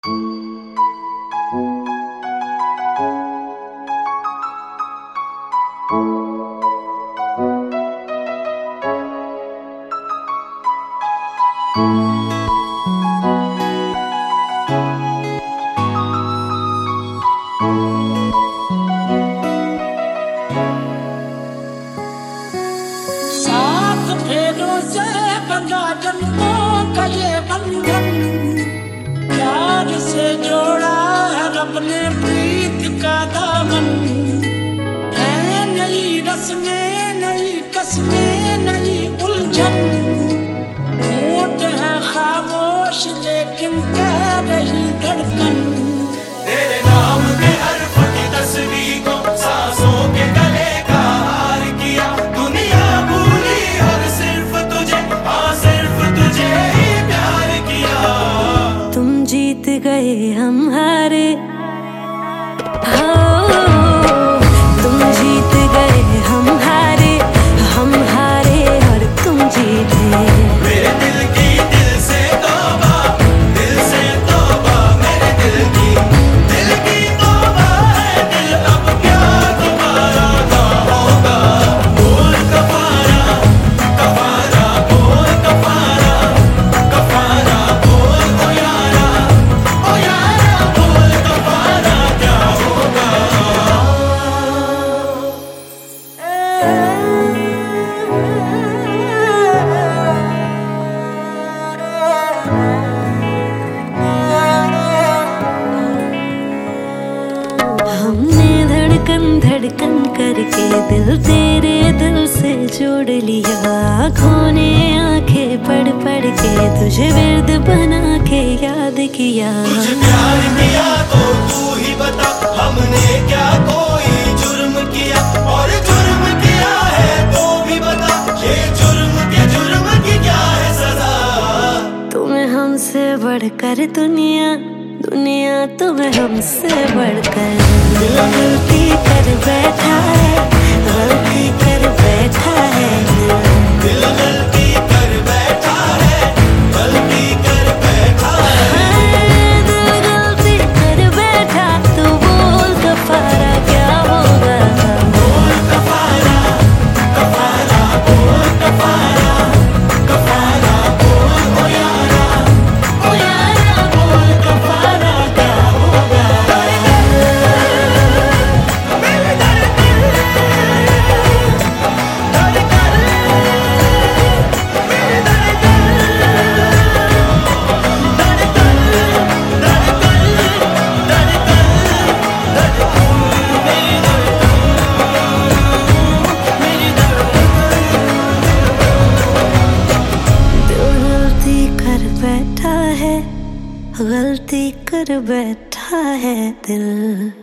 सात फेरों से बंधा जन्मों का ये बंधन, प्यार से जोड़ा है रब ने प्रीत का दामन। है नई रस्में, नई कस्में, नई उलझन, होठ है खामोश लेकिन कह रही धड़कन। तेरे नाम के हर्फ की तस्वीर को सांसों के गले का हार किया। दुनिया भूली और सिर्फ तुझे, हाँ सिर्फ तुझे ही प्यार किया। तुम जीत गए हम हारे, तुम जीत गए हम हारे और तुम जीते। मेरे दिल की दिल से तौबा, दिल से तौबा, मेरे दिल की तौबा है। दिल अब क्या दोबारा ना होगा। बोल कफारा, कफारा बोल कफारा, कफारा बोल ओ यारा बोल कफारा क्या होगा। हमने धड़कन धड़कन करके दिल तेरे दिल से जोड़ लिया। आँखों ने आंखें पढ़ के तुझे विर्द बना के याद किया। तुझे प्यार किया तो तू ही बता, हमने क्या कोई जुर्म किया। और जुर्म किया है तो भी बता, ये जुर्म की क्या है सजा। तुम्हें हमसे बढ़कर दुनिया, दुनिया तुम्हें हमसे बढ़कर। दिल गलती कर बैठा है, गलती कर बैठा है। दिल गलती कर बैठा है, गलती कर बैठा है। दिल गलती कर बैठा, तू बोल कफारा क्या होगा। बोल कफारा, कफारा बोल कफारा, कफारा बोल ओ यारा बोल कफारा क्या होगा। मेरे धड़कन, धड़कन, मेरे धड़कन, धड़कन, दिल गलती कर बैठा है, गलती कर बैठा है दिल।